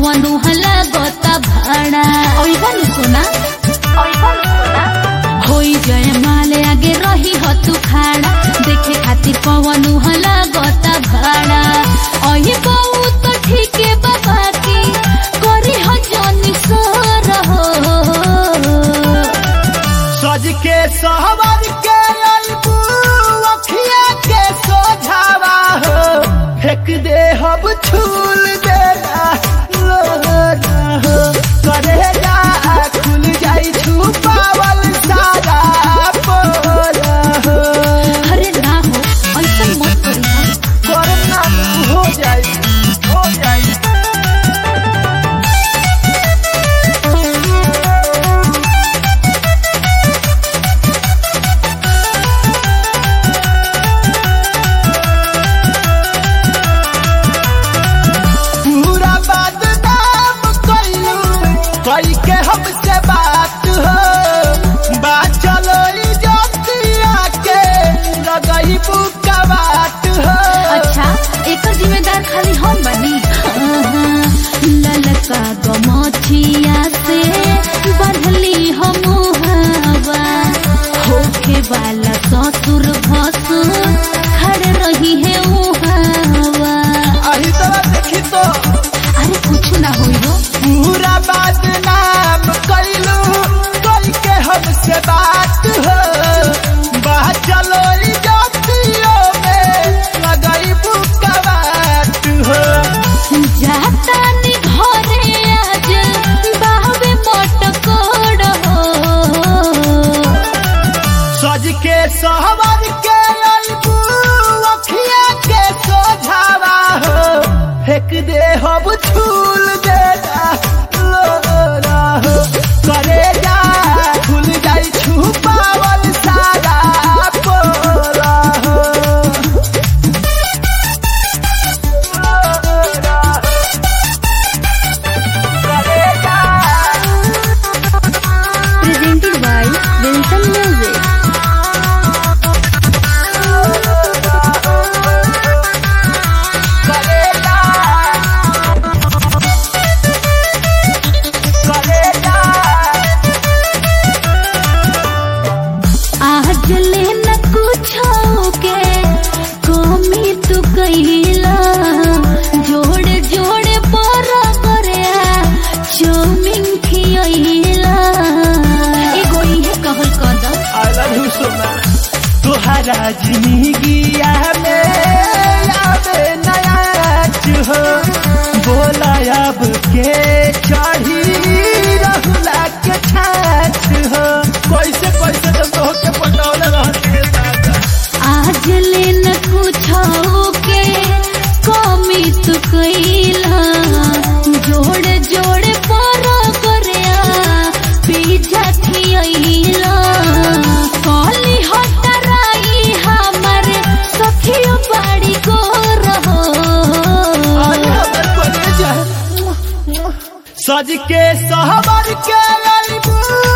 पवन हला गोता भाड़ा ओइबन सोना होई जय माले आगे रही हो तू खाड़ा देखे खातिर पवन हला गोता भाड़ा ओही बहु तो ठीक है बाबा की करी हो जनी सोर हो सज के सहवर के अल्बू अखिया के सोझावा हो फेंक दे हब छूल देना लोना हो करे जा खुल जाई छुपावल सारा पोला हो अरे ना हो ऐसा मत करी करना हो जाई पूरा बदनाम कइलू कई के हमसे बात हो बात चलो इज्जतिया के लगई बुका बात हो अच्छा एक जिम्मेदार खाली हम बनी ललका गमछिया से बंधली हम हवा होके वाला ससुर भसुर खड़े रही है हवा अही तरह देखी तो अरे कुछ ना होई हो पूरा बदनाम कइलू कई के हमसे बात हो बात चलो इज्जतियों में लगई बुका बात हो जाता नी घरे आज बाहवे मटकोड़ हो सज के सहवर के अल्बू अखिया के सोझावा हो फेंक दे हब छूल देना लोना हो करे जा खुल जाई छुपावल सारा पोला हो लोना हो करे जा presented by Wilson Music आज लेना कुछ के कमी तू कहिला जोड़े जोड़े बड़ा करे चौमिन खियला एगो इहे कहल कदम तुहरा जिंदगिया में आवे नया हो बोला अब के चढ़ी रहुला के छाछ हो कैसे कैसे तो के पटौले रहते दादा आज लेना कुछ के कमी तू कहिला जोड़े जोड़े बड़ा करे पीछा खियला कली हटराई हमारे सखियों बाड़ी को रहो सज के सहवर के अल्बू